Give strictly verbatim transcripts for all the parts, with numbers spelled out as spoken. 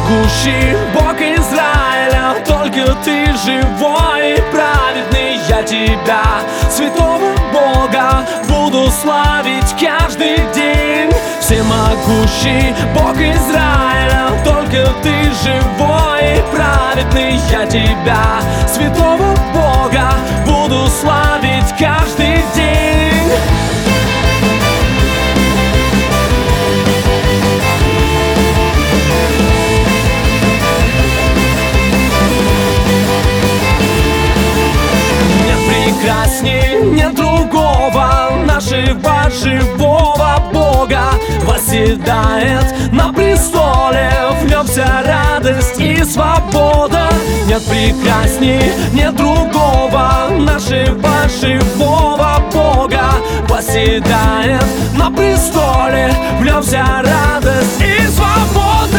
Всемогущий Бог Израиля, только Ты живой и праведный. Я Тебя, святого Бога, буду славить каждый день. Всемогущий Бог Израиля, только Ты живой и праведный. Я Тебя, святого Бога, буду славить каждый день. Прекрасней нет другого нашего живого Бога. Восседает на престоле, в нем вся радость и свобода. Нет прекрасней, нет другого нашего живого Бога. Восседает на престоле, в нем вся радость и свобода.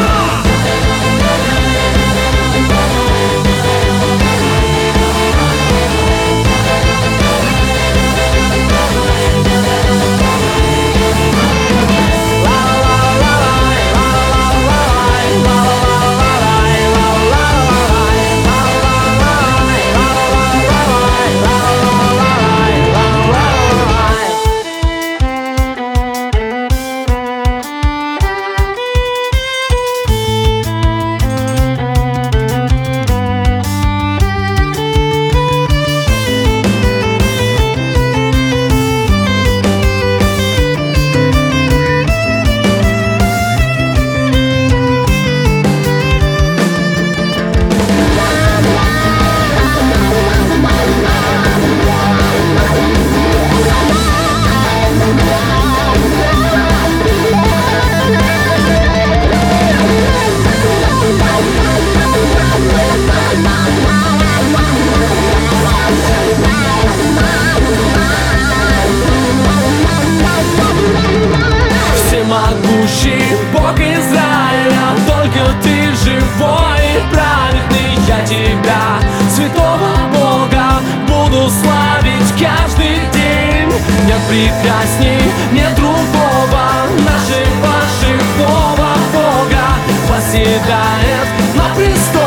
Всемогущий Бог Израиля, только Ты живой и праведный. Я Тебя, святого Бога, буду славить каждый день. Нет прекрасней, нет другого нашего живого Бога. Восседает на престоле,